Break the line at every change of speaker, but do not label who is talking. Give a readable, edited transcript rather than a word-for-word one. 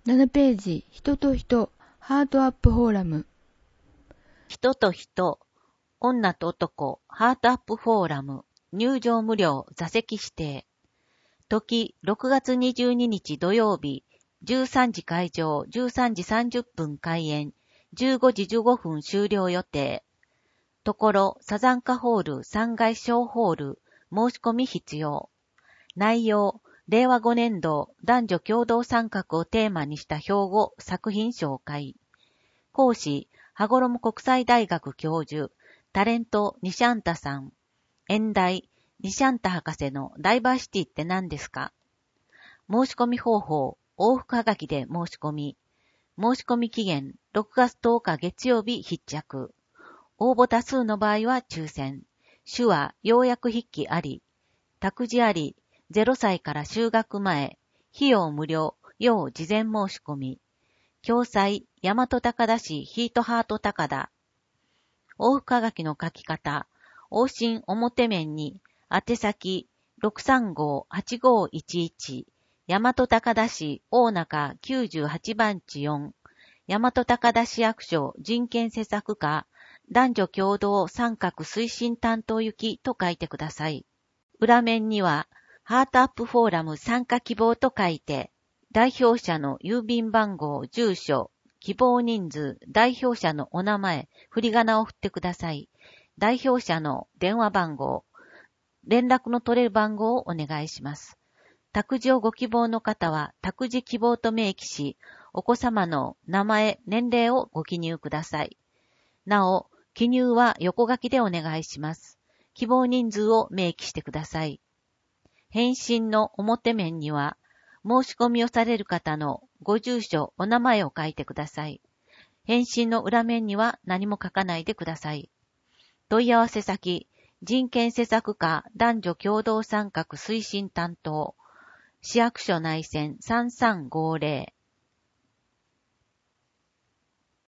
7ページ、人と人、ハートアップフォーラム。
人と人、女と男、ハートアップフォーラム、入場無料、座席指定。時、6月22日土曜日、13時会場、13時30分開演、15時15分終了予定。ところ、サザンカホール3階小ホール、申し込み必要。内容、令和5年度男女共同参画をテーマにした標語作品紹介。講師、羽衣国際大学教授、タレント西安太さん。演題、西安太博士のダイバーシティって何ですか？申し込み方法、往復はがきで申し込み。申し込み期限、6月10日月曜日必着。応募多数の場合は抽選。手話、要約筆記あり。託児あり。0歳から就学前。費用無料。要事前申し込み。共催、大和高田市ヒートハート高田。往復はがきの書き方。往診表面に、宛先 635-8511。大和高田市大中98番地4。大和高田市役所人権施策課。男女共同参画推進担当行きと書いてください。裏面には、ハートアップフォーラム参加希望と書いて、代表者の郵便番号、住所、希望人数、代表者のお名前、振り仮名を振ってください。代表者の電話番号、連絡の取れる番号をお願いします。託児をご希望の方は、託児希望と明記し、お子様の名前、年齢をご記入ください。なお、記入は横書きでお願いします。希望人数を明記してください。返信の表面には、申し込みをされる方のご住所、お名前を書いてください。返信の裏面には何も書かないでください。問い合わせ先、人権施策課男女共同参画推進担当、市役所内線3350